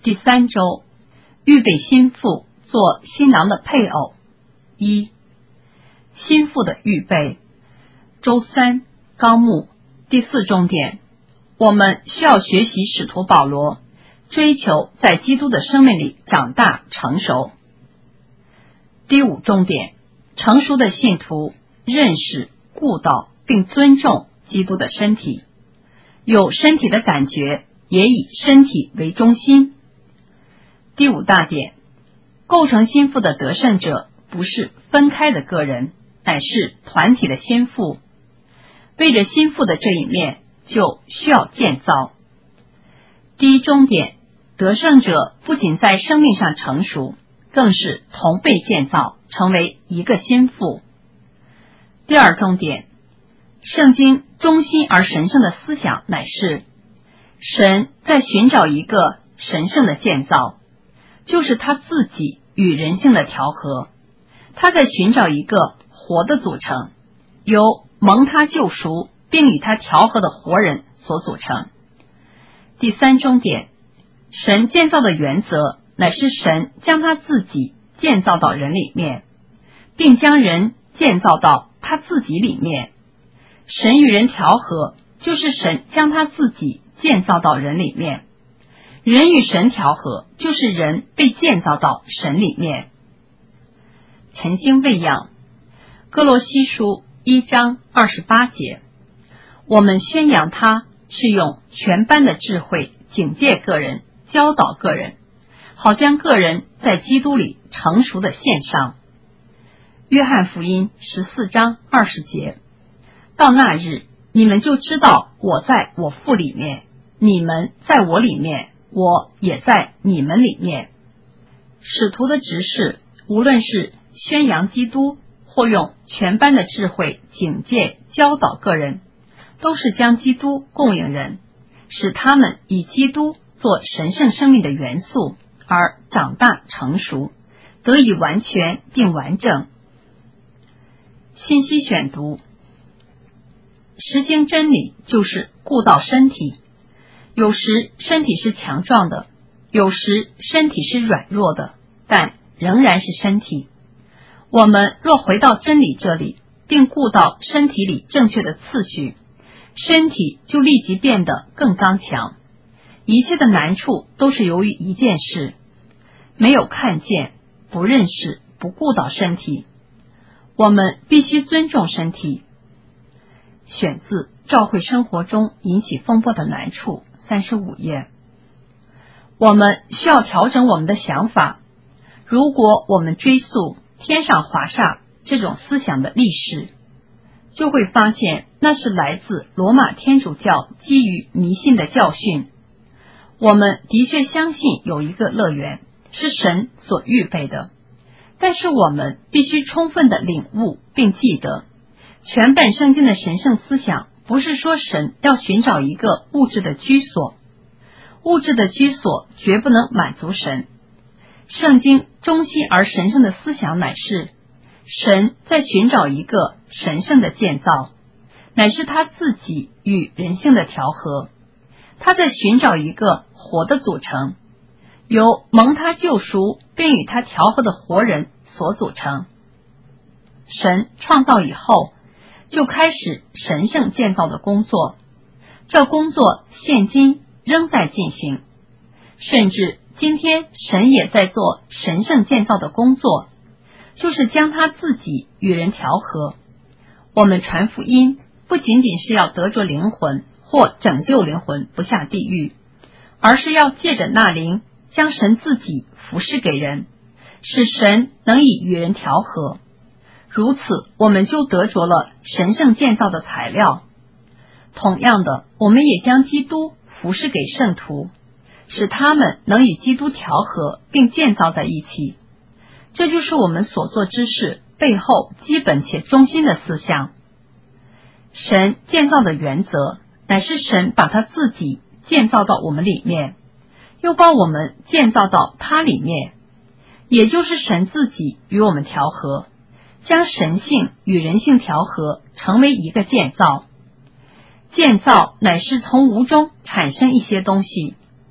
第3周，预备新妇做新郎的配偶。1、新妇的预备。周3纲目第4重点，我们需要学习使徒保罗，追求在基督的生命里长大成熟。第5重点，成熟的信徒认识、顾到并尊重基督的身体，有身体的感觉，也以身体为中心。第5大点，构成新妇的得胜者不是分开的个人，乃是团体的心腹。为着心腹的这一面，就需要建造。第1重点，得胜者不仅在生命上成熟，更是同被建造，成为一个心腹。第2重点，圣经中心而神圣的思想乃是神在寻找一个神圣的建造，就是他自己与人性的调和。他在寻找一个活的组成，由蒙他救赎并与他调和的活人所组成。第3重点，神建造的原则乃是神将他自己建造到人里面，并将人建造到他自己里面。神与人调和，就是神将他自己建造到人里面。人与神调和，就是人被建造到神里面。晨经喂养，哥罗西书1章28节，我们宣扬他是用全般的智慧警戒个人，教导个人，好将个人在基督里成熟的献上。约翰福音14章20节，到那日，你们就知道我在我父里面，你们在我里面，我也在你们里面。使徒的职事，无论是宣扬基督，或用全般的智慧警戒教导个人，都是将基督供应人，使他们以基督做神圣生命的元素，而长大成熟，得以完全并完整。信息选读，实行真理就是顾到身体。有时身体是强壮的，有时身体是软弱的，但仍然是身体。我们若回到真理这里，并顾到身体里正确的次序，身体就立即变得更刚强。一切的难处都是由于一件事，没有看见，不认识，不顾到身体。我们必须尊重身体。选自教会生活中引起风波的难处，35页。我们需要调整我们的想法。如果我们追溯天上华煞这种思想的历史，就会发现那是来自罗马天主教基于迷信的教训。我们的确相信有一个乐园是神所预备的，但是我们必须充分的领悟并记得，全本圣经的神圣思想不是说神要寻找一个物质的居所，物质的居所绝不能满足神。圣经中心而神圣的思想乃是神在寻找一个神圣的建造，乃是他自己与人性的调和。他在寻找一个活的组成，由蒙他救赎并与他调和的活人所组成。神创造以后，就开始神圣建造的工作，这工作现今仍在进行，甚至今天神也在做神圣建造的工作，就是将他自己与人调和。我们传福音不仅仅是要得着灵魂或拯救灵魂不下地狱，而是要借着那灵将神自己服侍给人，使神能以与人调和。如此，我们就得着了神圣建造的材料。同样的，我们也将基督服侍给圣徒，使他们能与基督调和并建造在一起。这就是我们所做之事背后基本且中心的思想。神建造的原则乃是神把他自己建造到我们里面，又把我们建造到他里面，也就是神自己与我们调和，将神性与人性调和，成为一个建造。建造乃是从无中产生一些东西，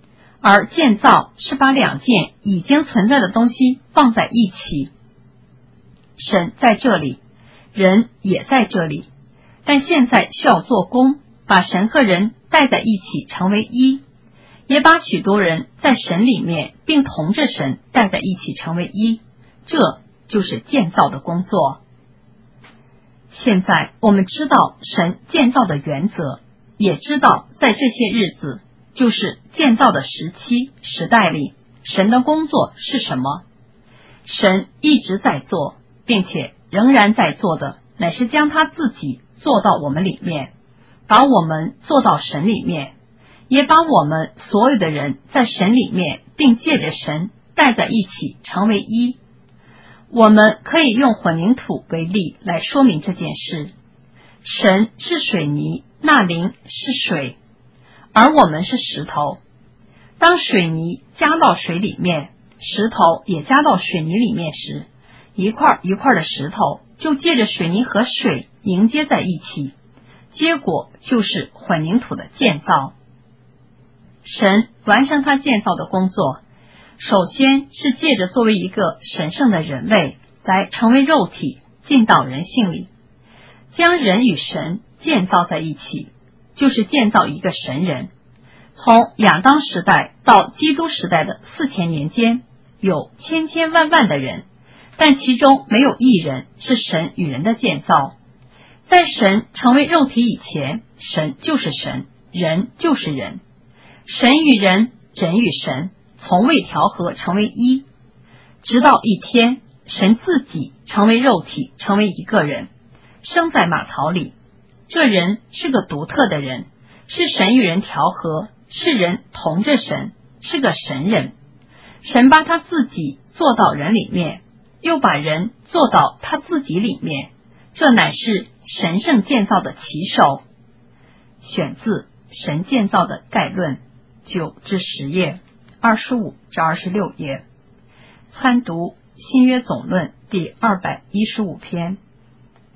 而建造是把两件已经存在的东西放在一起。神在这里，人也在这里，但现在需要做工，把神和人带在一起成为一，也把许多人在神里面并同着神带在一起成为一，这就是建造的工作。现在我们知道神建造的原则，也知道在这些日子，就是建造的时期时代里，神的工作是什么。神一直在做，并且仍然在做的，乃是将他自己做到我们里面，把我们做到神里面，也把我们所有的人在神里面并借着神带在一起成为一。我们可以用混凝土为例来说明这件事。神是水泥，那灵是水，而我们是石头。当水泥加到水里面，石头也加到水泥里面时，一块一块的石头就借着水泥和水凝结在一起，结果就是混凝土的建造。神完成他建造的工作，首先是借着作为一个神圣的人位来成为肉体，进到人性里，将人与神建造在一起，就是建造一个神人。从亚当时代到基督时代的4000年间，有千千万万的人，但其中没有一人是神与人的建造。在神成为肉体以前，神就是神，人就是人。神与人，人与神从未调和成为一，直到一天神自己成为肉体，成为一个人，生在马槽里。这人是个独特的人，是神与人调和，是人同着神，是个神人。神把他自己做到人里面，又把人做到他自己里面，这乃是神圣建造的起手。选自神建造的概论9至10页，25至26页，参读新约总论第215篇。